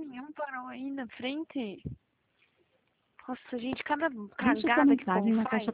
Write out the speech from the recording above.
nenhum parou aí na frente. Nossa, gente, cada Deixe sua cagada que o mensagem povo na faz. caixa